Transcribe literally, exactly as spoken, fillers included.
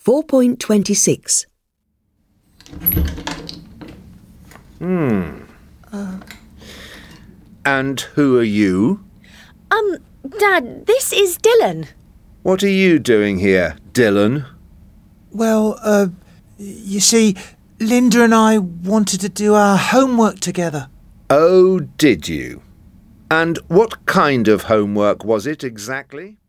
four point two six. Hmm. Uh. And who are you? Um, Dad, this is Dylan. What are you doing here, Dylan? Well, uh, you see, Linda and I wanted to do our homework together. Oh, did you? And what kind of homework was it exactly?